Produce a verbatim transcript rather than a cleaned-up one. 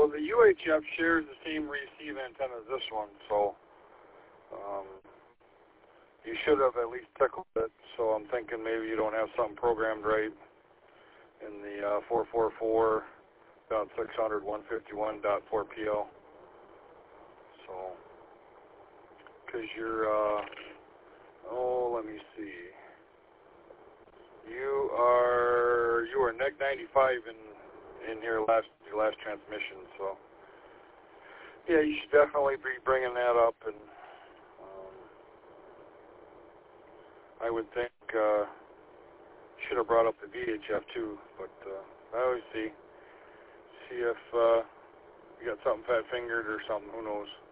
well, the U H F shares the same receive antenna as this one, so um, you should have at least tickled it. So I'm thinking maybe you don't have something programmed right in the uh, four forty-four dot six hundred dot one fifty-one dot four P L. So, because you're, uh, oh, let me see. You are you are neg ninety-five in in your last your last transmission, so yeah, you should definitely be bringing that up, and um, I would think uh, should have brought up the V H F too, but uh, I always see see if uh, you got something fat fingered or something. Who knows?